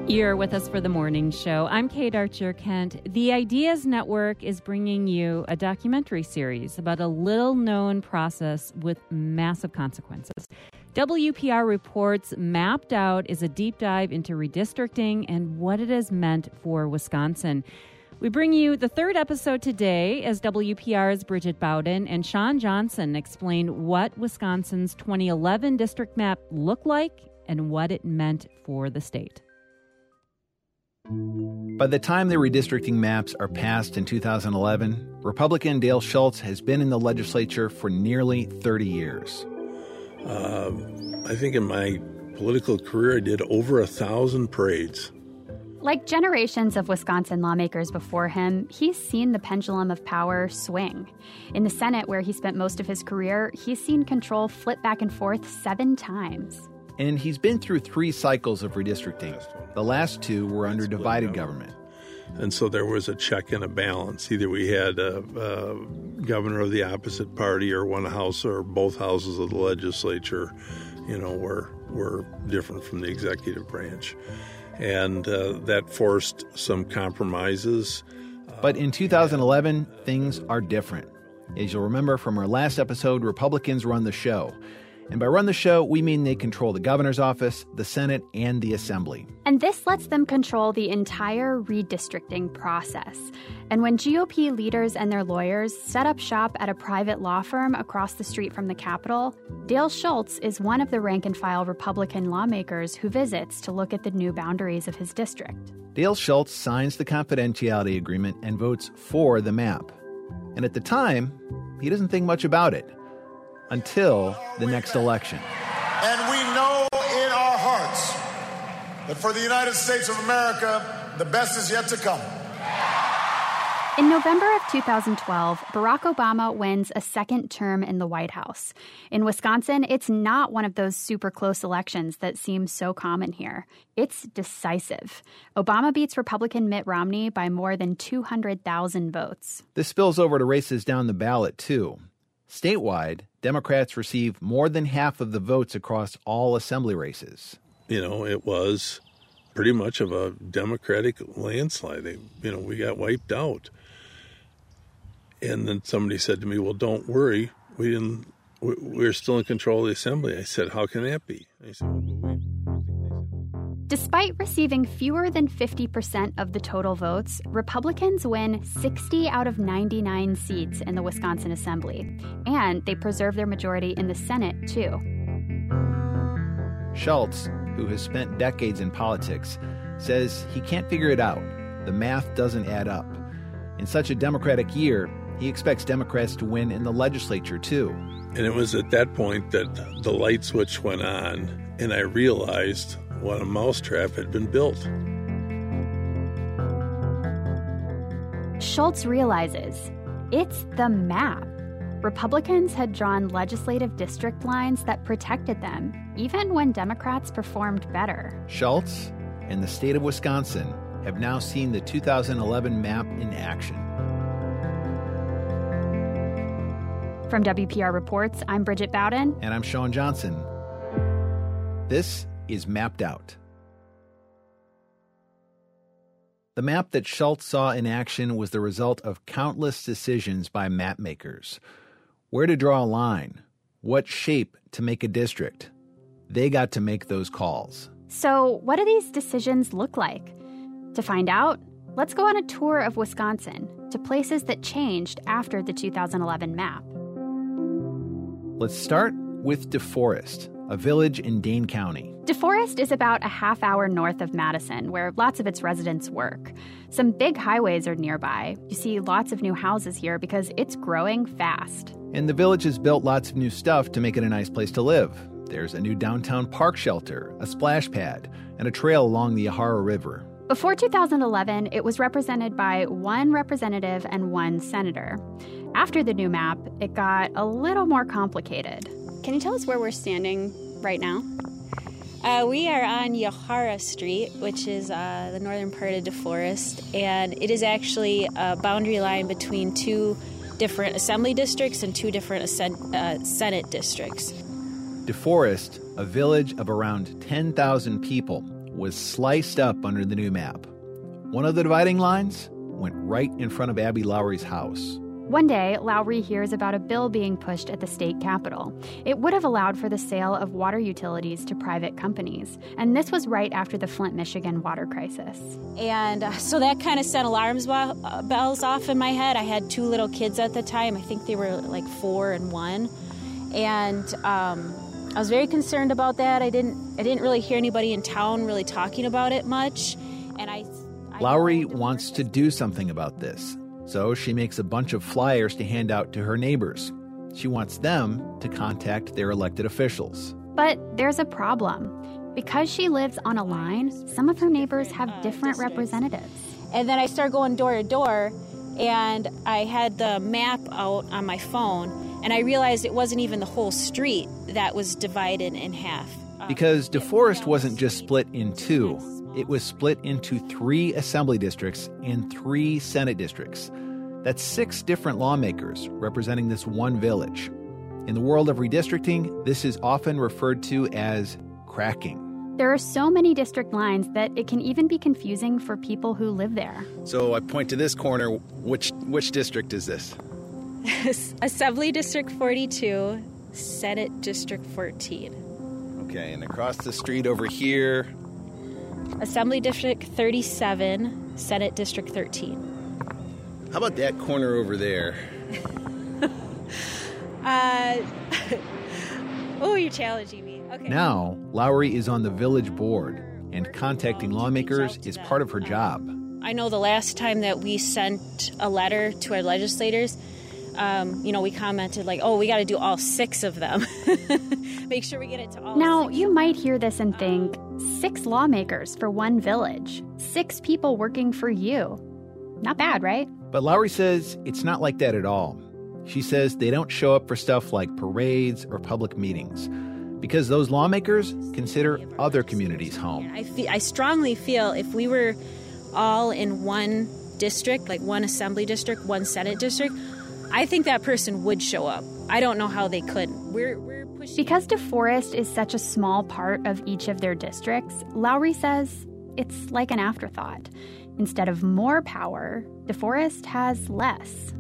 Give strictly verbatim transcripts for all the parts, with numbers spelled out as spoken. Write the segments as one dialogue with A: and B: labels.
A: You're with us for the morning show. I'm Kate Archer-Kent. The Ideas Network is bringing you a documentary series about a little-known process with massive consequences. W P R Reports Mapped Out is a deep dive into redistricting and what it has meant for Wisconsin. We bring you the third episode today as W P R's Bridget Bowden and Sean Johnson explain what Wisconsin's twenty eleven district map looked like and what it meant for the state.
B: By the time the redistricting maps are passed in two thousand eleven, Republican Dale Schultz has been in the legislature for nearly thirty years.
C: Uh, I think in my political career, I did over a thousand parades.
D: Like generations of Wisconsin lawmakers before him, he's seen the pendulum of power swing. In the Senate, where he spent most of his career, he's seen control flip back and forth seven times.
B: And he's been through three cycles of redistricting. The last two were under divided government.
C: And so there was a check and a balance. Either we had a, a governor of the opposite party or one house or both houses of the legislature, you know, were, were different from the executive branch. And uh, that forced some compromises.
B: But in two thousand eleven, things are different. As you'll remember from our last episode, Republicans run the show. And by run the show, we mean they control the governor's office, the Senate, and the Assembly.
D: And this lets them control the entire redistricting process. And when G O P leaders and their lawyers set up shop at a private law firm across the street from the Capitol, Dale Schultz is one of the rank-and-file Republican lawmakers who visits to look at the new boundaries of his district.
B: Dale Schultz signs the confidentiality agreement and votes for the map. And at the time, he doesn't think much about it. Until the next election.
E: And we know in our hearts that for the United States of America, the best is yet to come.
D: In November of two thousand twelve, Barack Obama wins a second term in the White House. In Wisconsin, it's not one of those super close elections that seem so common here. It's decisive. Obama beats Republican Mitt Romney by more than two hundred thousand votes.
B: This spills over to races down the ballot, too. Statewide, Democrats receive more than half of the votes across all assembly races.
C: You know, it was pretty much of a Democratic landslide. They, you know, we got wiped out. And then somebody said to me, well, don't worry. We didn't, we're still in control of the assembly. I said, how can that be? I said, well, we...
D: Despite receiving fewer than fifty percent of the total votes, Republicans win sixty out of ninety-nine seats in the Wisconsin Assembly. And they preserve their majority in the Senate, too.
B: Schultz, who has spent decades in politics, says he can't figure it out. The math doesn't add up. In such a Democratic year, he expects Democrats to win in the legislature, too.
C: And it was at that point that the light switch went on, and I realized what a mousetrap had been built.
D: Schultz realizes it's the map. Republicans had drawn legislative district lines that protected them, even when Democrats performed better.
B: Schultz and the state of Wisconsin have now seen the two thousand eleven map in action.
D: From W P R Reports, I'm Bridget Bowden.
B: And I'm Sean Johnson. This is Mapped Out. The map that Schultz saw in action was the result of countless decisions by map makers. Where to draw a line, what shape to make a district. They got to make those calls.
D: So what do these decisions look like? To find out, let's go on a tour of Wisconsin to places that changed after the two thousand eleven map.
B: Let's start with DeForest, a village in Dane County.
D: DeForest is about a half hour north of Madison, where lots of its residents work. Some big highways are nearby. You see lots of new houses here because it's growing fast.
B: And the village has built lots of new stuff to make it a nice place to live. There's a new downtown park shelter, a splash pad, and a trail along the Yahara River.
D: Before two thousand eleven, it was represented by one representative and one senator. After the new map, it got a little more complicated.
F: Can you tell us where we're standing right now? Uh, we are on Yahara Street, which is uh, the northern part of DeForest, and it is actually a boundary line between two different assembly districts and two different ascent, uh, Senate districts.
B: DeForest, a village of around ten thousand people, was sliced up under the new map. One of the dividing lines went right in front of Abby Lowry's house.
D: One day, Lowry hears about a bill being pushed at the state capitol. It would have allowed for the sale of water utilities to private companies. And this was right after the Flint, Michigan water crisis.
F: And uh, so that kind of set alarms bo- bells off in my head. I had two little kids at the time. I think they were like four and one. And um, I was very concerned about that. I didn't I didn't really hear anybody in town really talking about it much. And I, I
B: Lowry wants to do something about this. So she makes a bunch of flyers to hand out to her neighbors. She wants them to contact their elected officials.
D: But there's a problem. Because she lives on a line, some of her neighbors have different representatives.
F: And then I started going door to door, and I had the map out on my phone, and I realized it wasn't even the whole street that was divided in half.
B: Because DeForest wasn't just split in two. It was split into three assembly districts and three Senate districts. That's six different lawmakers representing this one village. In the world of redistricting, this is often referred to as cracking.
D: There are so many district lines that it can even be confusing for people who live there.
B: So I point to this corner. Which which district is this?
F: Assembly District forty-two, Senate District fourteen.
B: Okay, and across the street over here...
F: Assembly District thirty-seven, Senate District thirteen.
B: How about that corner over there?
F: uh, oh, you're challenging me. Okay.
B: Now, Lowry is on the village board, and contacting lawmakers is part of her job.
F: I know the last time that we sent a letter to our legislators, um, you know, we commented like, oh, we got to do all six of them. Make sure we get it to all
D: Now,
F: six.
D: you might hear this and think, six lawmakers for one village, six people working for you. Not bad, right?
B: But Lowry says it's not like that at all. She says they don't show up for stuff like parades or public meetings because those lawmakers consider other communities home.
F: I, feel, I strongly feel if we were all in one district, like one assembly district, one Senate district, I think that person would show up. I don't know how they couldn't. We're, we're pushing...
D: Because DeForest is such a small part of each of their districts, Lowry says it's like an afterthought. Instead of more power, DeForest has less.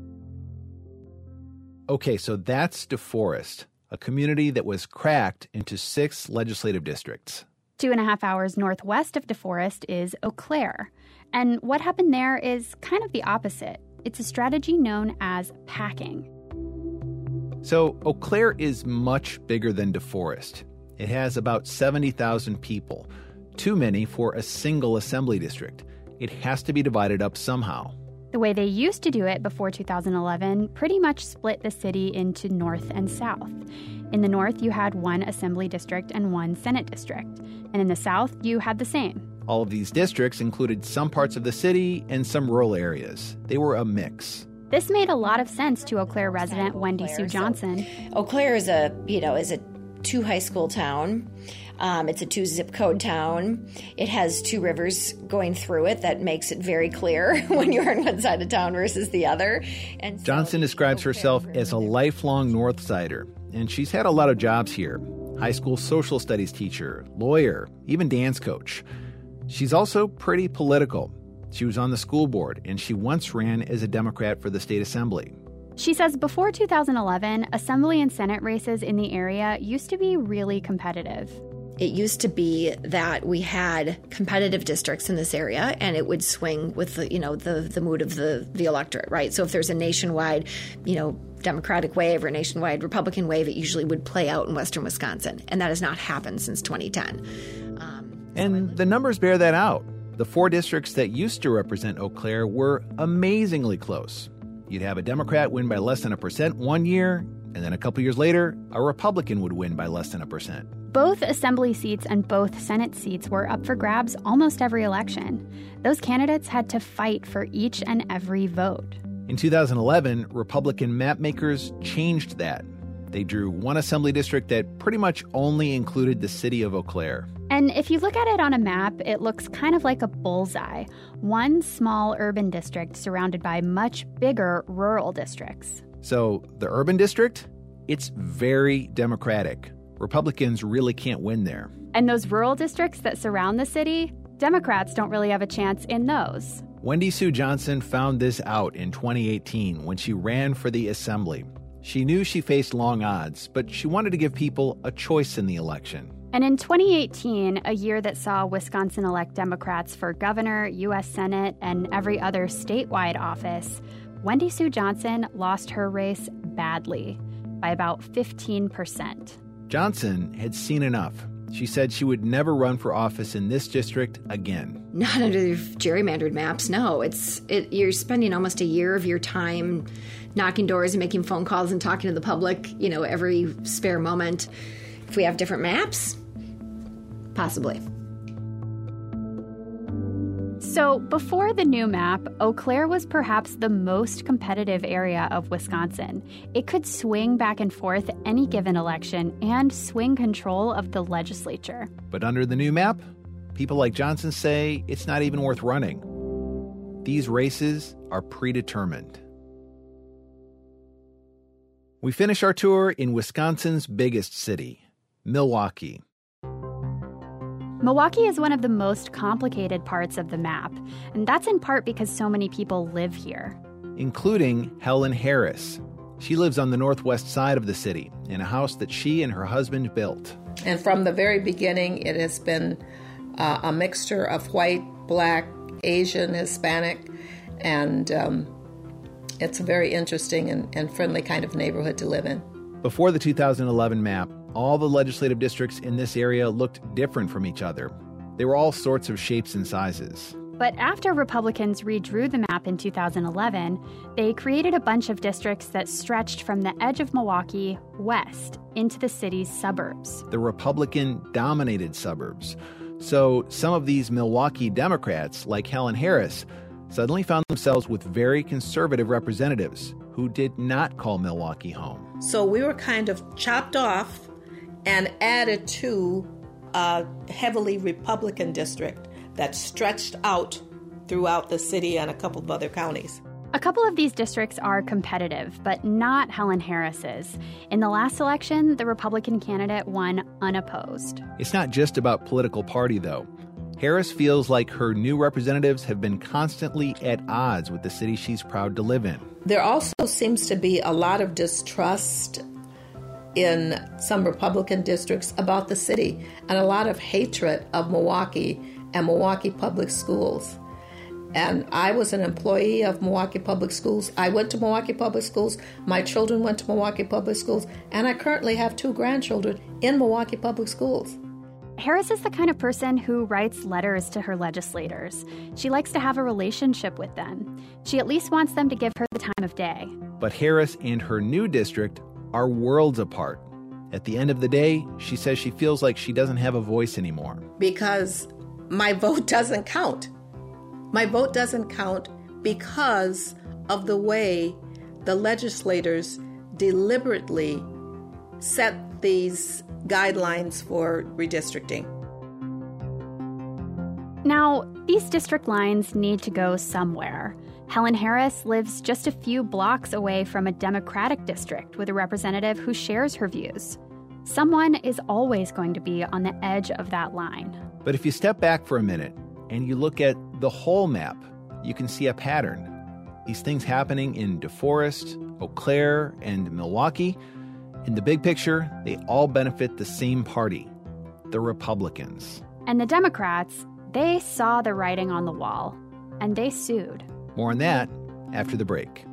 B: Okay, so that's DeForest, a community that was cracked into six legislative districts.
D: Two and a half hours northwest of DeForest is Eau Claire. And what happened there is kind of the opposite. It's a strategy known as packing.
B: So Eau Claire is much bigger than DeForest. It has about seventy thousand people, too many for a single assembly district. It has to be divided up somehow.
D: The way they used to do it before two thousand eleven pretty much split the city into north and south. In the north, you had one assembly district and one Senate district. And in the south, you had the same.
B: All of these districts included some parts of the city and some rural areas. They were a mix.
D: This made a lot of sense to Eau Claire resident Wendy Sue Johnson.
G: So, Eau Claire is a, you know, is a two high school town. Um, it's a two zip code town. It has two rivers going through it that makes it very clear when you're on one side of town versus the other. And so
B: Johnson describes herself as a lifelong North Sider, and she's had a lot of jobs here. High school social studies teacher, lawyer, even dance coach. She's also pretty political. She was on the school board, and she once ran as a Democrat for the state assembly.
D: She says before two thousand eleven, assembly and Senate races in the area used to be really competitive.
G: It used to be that we had competitive districts in this area, and it would swing with the, you know, the, the mood of the, the electorate, right? So if there's a nationwide, you know, Democratic wave or nationwide Republican wave, it usually would play out in western Wisconsin, and that has not happened since twenty ten. Um,
B: and the numbers bear that out. The four districts that used to represent Eau Claire were amazingly close. You'd have a Democrat win by less than a percent one year, and then a couple years later, a Republican would win by less than a percent.
D: Both assembly seats and both Senate seats were up for grabs almost every election. Those candidates had to fight for each and every vote.
B: In two thousand eleven, Republican mapmakers changed that. They drew one assembly district that pretty much only included the city of Eau Claire.
D: And if you look at it on a map, it looks kind of like a bullseye. One small urban district surrounded by much bigger rural districts.
B: So the urban district, it's very Democratic. Republicans really can't win there.
D: And those rural districts that surround the city, Democrats don't really have a chance in those.
B: Wendy Sue Johnson found this out in twenty eighteen when she ran for the assembly. She knew she faced long odds, but she wanted to give people a choice in the election.
D: And in twenty eighteen, a year that saw Wisconsin elect Democrats for governor, U S Senate, and every other statewide office, Wendy Sue Johnson lost her race badly, by about fifteen percent.
B: Johnson had seen enough. She said she would never run for office in this district again.
G: Not under the gerrymandered maps, no. It's it, you're spending almost a year of your time knocking doors and making phone calls and talking to the public, you know, every spare moment. If we have different maps, possibly.
D: So before the new map, Eau Claire was perhaps the most competitive area of Wisconsin. It could swing back and forth any given election and swing control of the legislature.
B: But under the new map, people like Johnson say it's not even worth running. These races are predetermined. We finish our tour in Wisconsin's biggest city, Milwaukee.
D: Milwaukee is one of the most complicated parts of the map, and that's in part because so many people live here.
B: Including Helen Harris. She lives on the northwest side of the city in a house that she and her husband built.
H: And from the very beginning, it has been uh, a mixture of white, black, Asian, Hispanic, and um, it's a very interesting and, and friendly kind of neighborhood to live in.
B: Before the two thousand eleven map, all the legislative districts in this area looked different from each other. They were all sorts of shapes and sizes.
D: But after Republicans redrew the map in two thousand eleven, they created a bunch of districts that stretched from the edge of Milwaukee west into the city's suburbs.
B: The Republican-dominated suburbs. So some of these Milwaukee Democrats, like Helen Harris, suddenly found themselves with very conservative representatives who did not call Milwaukee home.
H: So we were kind of chopped off and added to a heavily Republican district that stretched out throughout the city and a couple of other counties.
D: A couple of these districts are competitive, but not Helen Harris's. In the last election, the Republican candidate won unopposed.
B: It's not just about political party, though. Harris feels like her new representatives have been constantly at odds with the city she's proud to live in.
H: There also seems to be a lot of distrust in some Republican districts about the city and a lot of hatred of Milwaukee and Milwaukee Public Schools. And I was an employee of Milwaukee Public Schools. I went to Milwaukee Public Schools. My children went to Milwaukee Public Schools. And I currently have two grandchildren in Milwaukee Public Schools.
D: Harris is the kind of person who writes letters to her legislators. She likes to have a relationship with them. She at least wants them to give her the time of day.
B: But Harris and her new district are worlds apart. At the end of the day, she says she feels like she doesn't have a voice anymore.
H: Because my vote doesn't count. My vote doesn't count because of the way the legislators deliberately set these guidelines for redistricting.
D: Now, these district lines need to go somewhere. Helen Harris lives just a few blocks away from a Democratic district with a representative who shares her views. Someone is always going to be on the edge of that line.
B: But if you step back for a minute and you look at the whole map, you can see a pattern. These things happening in DeForest, Eau Claire, and Milwaukee. In the big picture, they all benefit the same party, the Republicans.
D: And the Democrats, they saw the writing on the wall, and they sued.
B: More on that after the break.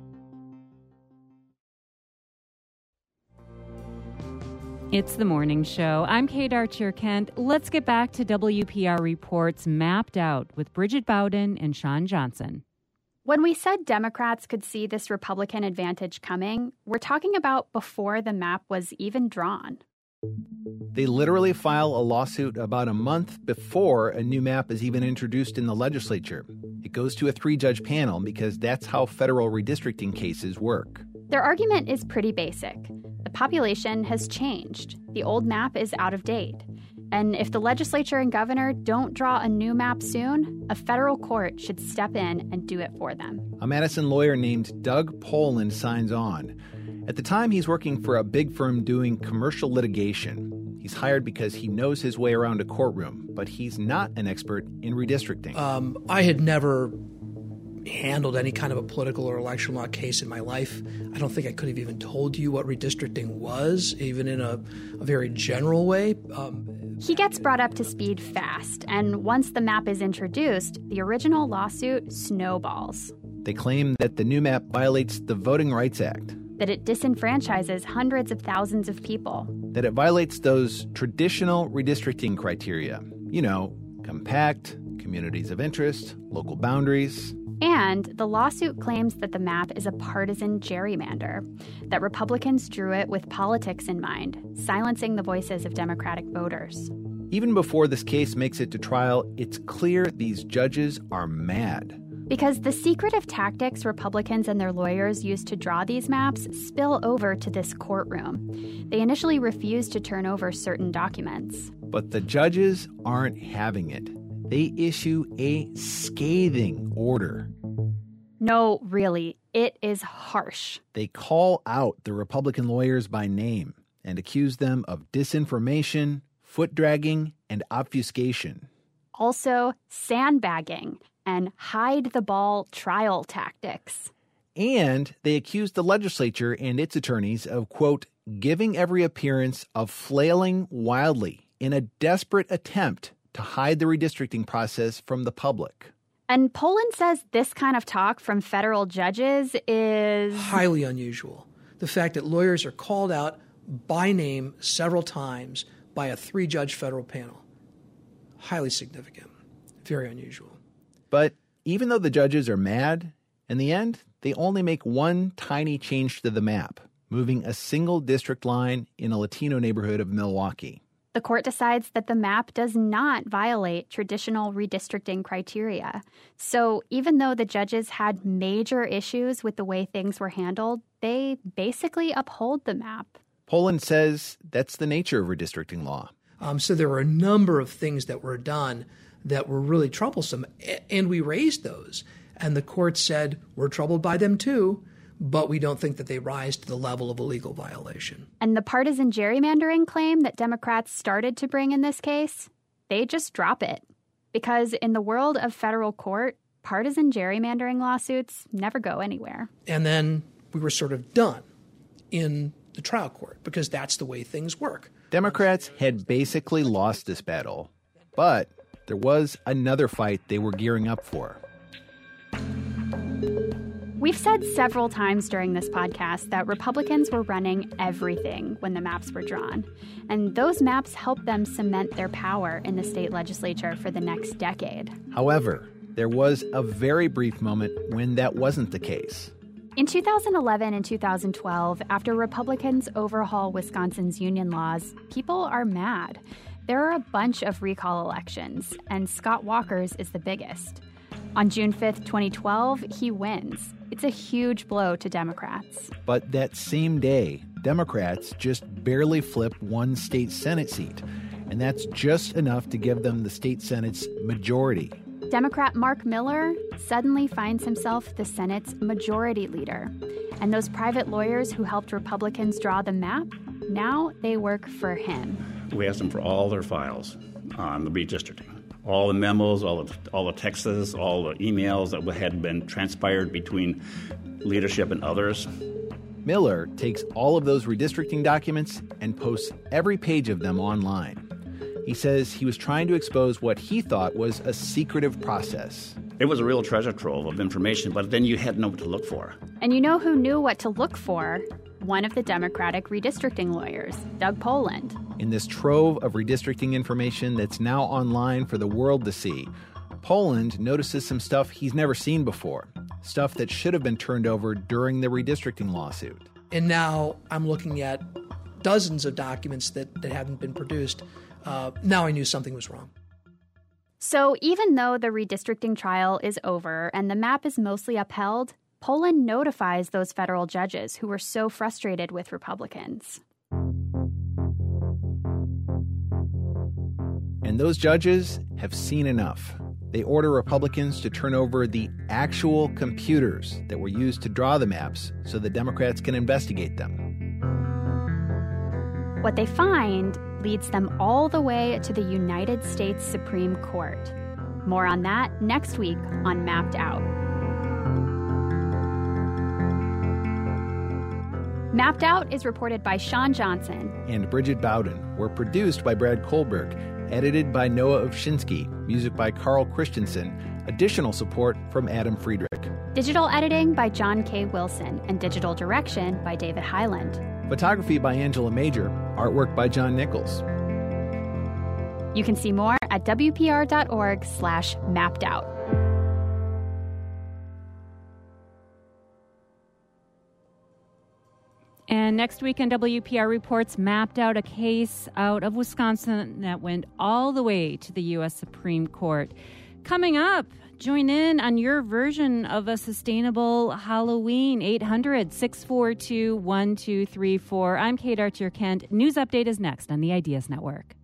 A: It's the morning show. I'm Kate Archer-Kent. Let's get back to W P R Reports Mapped Out with Bridget Bowden and Sean Johnson.
D: When we said Democrats could see this Republican advantage coming, we're talking about before the map was even drawn.
B: They literally file a lawsuit about a month before a new map is even introduced in the legislature. It goes to a three-judge panel because that's how federal redistricting cases work.
D: Their argument is pretty basic. The population has changed. The old map is out of date. And if the legislature and governor don't draw a new map soon, a federal court should step in and do it for them.
B: A Madison lawyer named Doug Poland signs on. At the time, he's working for a big firm doing commercial litigation. He's hired because he knows his way around a courtroom, but he's not an expert in redistricting.
I: Um, I had never handled any kind of a political or election law case in my life. I don't think I could have even told you what redistricting was, even in a, a very general way. Um,
D: he gets brought up to speed fast, and once the map is introduced, the original lawsuit snowballs.
B: They claim that the new map violates the Voting Rights Act,
D: that it disenfranchises hundreds of thousands of people,
B: that it violates those traditional redistricting criteria. You know, compact, communities of interest, local boundaries.
D: And the lawsuit claims that the map is a partisan gerrymander, that Republicans drew it with politics in mind, silencing the voices of Democratic voters.
B: Even before this case makes it to trial, it's clear these judges are mad.
D: Because the secretive tactics Republicans and their lawyers used to draw these maps spill over to this courtroom. They initially refused to turn over certain documents.
B: But the judges aren't having it. They issue a scathing order.
D: No, really, it is harsh.
B: They call out the Republican lawyers by name and accuse them of disinformation, foot-dragging, and obfuscation.
D: Also, sandbagging and hide-the-ball trial tactics.
B: And they accused the legislature and its attorneys of, quote, giving every appearance of flailing wildly in a desperate attempt to hide the redistricting process from the public.
D: And Poland says this kind of talk from federal judges is
I: highly unusual. The fact that lawyers are called out by name several times by a three-judge federal panel. Highly significant. Very unusual.
B: But even though the judges are mad, in the end, they only make one tiny change to the map, moving a single district line in a Latino neighborhood of Milwaukee.
D: The court decides that the map does not violate traditional redistricting criteria. So even though the judges had major issues with the way things were handled, they basically uphold the map.
B: Poland says that's the nature of redistricting law.
I: Um, so there were a number of things that were done that were really troublesome, and we raised those. And the court said, we're troubled by them too, but we don't think that they rise to the level of a legal violation.
D: And the partisan gerrymandering claim that Democrats started to bring in this case, they just drop it. Because in the world of federal court, partisan gerrymandering lawsuits never go anywhere.
I: And then we were sort of done in the trial court, because that's the way things work.
B: Democrats had basically lost this battle, but there was another fight they were gearing up for.
D: We've said several times during this podcast that Republicans were running everything when the maps were drawn. And those maps helped them cement their power in the state legislature for the next decade.
B: However, there was a very brief moment when that wasn't the case.
D: In two thousand eleven and two thousand twelve, after Republicans overhaul Wisconsin's union laws, people are mad. There are a bunch of recall elections, and Scott Walker's is the biggest. On June fifth, twenty twelve, he wins. It's a huge blow to Democrats.
B: But that same day, Democrats just barely flip one state Senate seat, and that's just enough to give them the state Senate's majority.
D: Democrat Mark Miller suddenly finds himself the Senate's majority leader. And those private lawyers who helped Republicans draw the map, now they work for him.
J: We asked them for all their files on the redistricting. All the memos, all the, all the texts, all the emails that had been transpired between leadership and others.
B: Miller takes all of those redistricting documents and posts every page of them online. He says he was trying to expose what he thought was a secretive process.
J: It was a real treasure trove of information, but then you had no what to look for.
D: And you know who knew what to look for? One of the Democratic redistricting lawyers, Doug Poland.
B: In this trove of redistricting information that's now online for the world to see, Poland notices some stuff he's never seen before, stuff that should have been turned over during the redistricting lawsuit.
I: And now I'm looking at dozens of documents that, that haven't been produced. Uh, now I knew something was wrong.
D: So even though the redistricting trial is over and the map is mostly upheld, Poland notifies those federal judges who were so frustrated with Republicans.
B: And those judges have seen enough. They order Republicans to turn over the actual computers that were used to draw the maps so the Democrats can investigate them.
D: What they find leads them all the way to the United States Supreme Court. More on that next week on Mapped Out. Mapped Out is reported by Sean Johnson
B: and Bridget Bowden. We're produced by Brad Kohlberg, edited by Noah Ovshinsky, music by Carl Christensen, additional support from Adam Friedrich.
D: Digital editing by John K. Wilson, and digital direction by David Highland.
B: Photography by Angela Major, artwork by John Nichols.
D: You can see more at W P R dot org slash mapped out.
A: And next week on W P R Reports, mapped out a case out of Wisconsin that went all the way to the U S Supreme Court. Coming up, join in on your version of a sustainable Halloween. eight hundred, six four two, one two three four. I'm Kate Archer Kent. News Update is next on the Ideas Network.